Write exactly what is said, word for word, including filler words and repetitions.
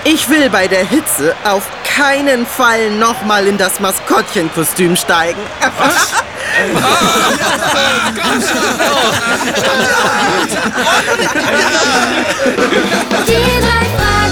Ich will bei der Hitze auf keinen Fall nochmal in das Maskottchenkostüm steigen. Was? Die drei Fragezeichen.